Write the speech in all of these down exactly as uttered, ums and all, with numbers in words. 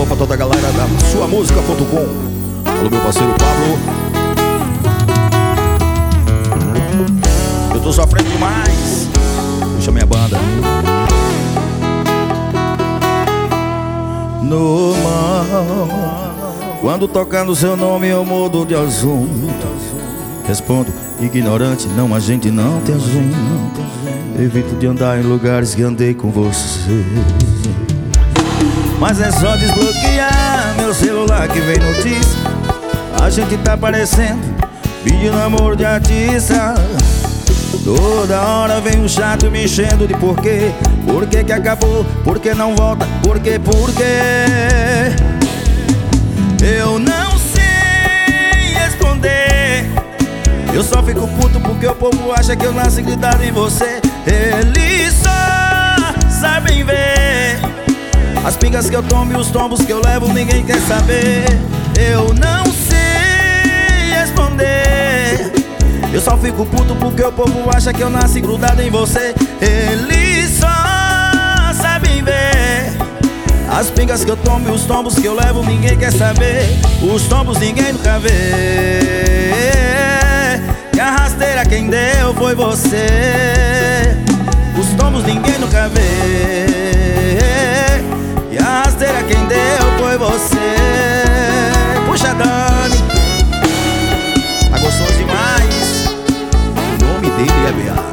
Alô pra toda a galera da sua música ponto com. Alô meu parceiro Pablo. Eu tô sofrendo demais. Puxa minha banda. Normal. Quando tocar no seu nome eu mudo de assunto. Respondo, ignorante, não, a gente não tem assunto. Evito de andar em lugares que andei com você. Mas é só desbloquear meu celular que vem notícia. A gente tá parecendo vídeo namoro de artista. Toda hora vem um chato me enchendo de porquê. Por que que acabou? Por que não volta? Por que, por quê? Eu não sei responder. Eu só fico puto porque o povo acha que eu nasci gritado em você. Eles só sabem ver as pingas que eu tomo e os tombos que eu levo, ninguém quer saber. Eu não sei responder. Eu só fico puto porque o povo acha que eu nasci grudado em você. Eles só sabem ver as pingas que eu tomo e os tombos que eu levo, ninguém quer saber. Os tombos ninguém nunca vê. E a rasteira quem deu foi você. Os tombos ninguém nunca vê. E a rasteira quem deu foi você. Puxa, Dani, tá gostoso demais. O nome dele é B A.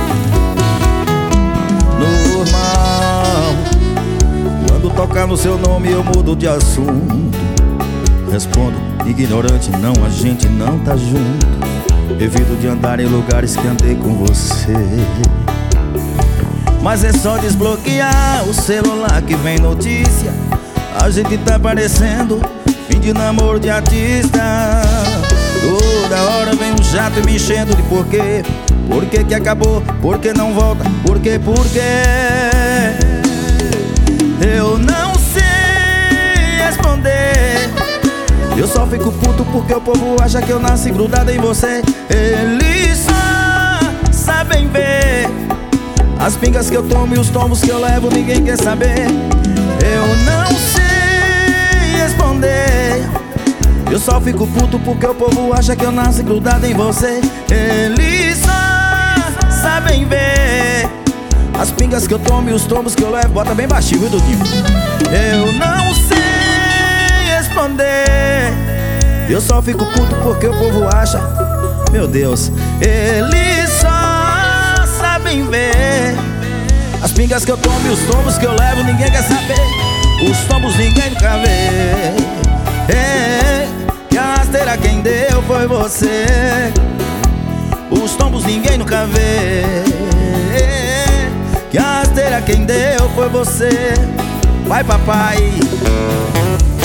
Normal. Quando tocar no seu nome eu mudo de assunto. Respondo, ignorante, não, a gente não tá junto. Evito de andar em lugares que andei com você. Mas é só desbloquear o celular que vem notícia. A gente tá parecendo fim de namoro de artista. Toda hora vem um chato me enchendo de porquê. Por que que acabou? Por que não volta? Por que, por quê? Eu não sei responder. Eu só fico puto porque o povo acha que eu nasci grudado em você. Eles só sabem ver as pingas que eu tomo e os tombos que eu levo, ninguém quer saber. Eu não sei responder. Eu só fico puto porque o povo acha que eu nasci grudado em você. Eles só sabem ver as pingas que eu tomo e os tombos que eu levo. Bota bem baixinho, viu, Dudinho? Eu não sei responder. Eu só fico puto porque o povo acha, meu Deus, eles só sabem ver as pingas que eu tomo e os tombos que eu levo, ninguém quer saber. Os tombos ninguém nunca vê. É, e a rasteira quem deu foi você. Os tombos ninguém nunca vê. É, que a rasteira quem deu foi você. Vai, papai.